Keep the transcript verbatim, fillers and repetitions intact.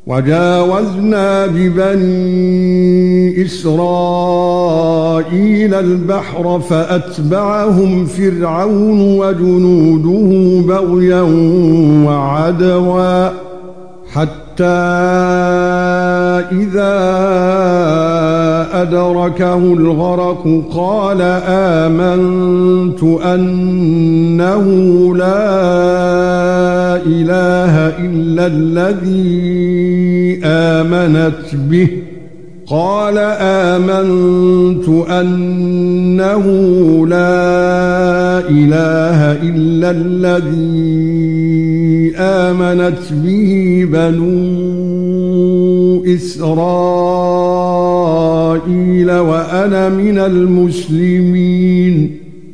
وَجَاوَزْنَا بِبَنِي إِسْرَائِيلَ الْبَحْرَ فَأَتْبَعَهُمْ فِرْعَوْنُ وَجُنُودُهُ بَغْيًا وَعَدْوًا حَتَّى إِذَا أَدْرَكَهُ الْغَرَقُ قَالَ آمَنْتُ أَنَّهُ لَا إِلَٰهَ إِلَّا الَّذِي آمَنَتْ بِهِ قال آمنت أنه لا إله إلا الذي آمنت به بنو إسرائيل وأنا من المسلمين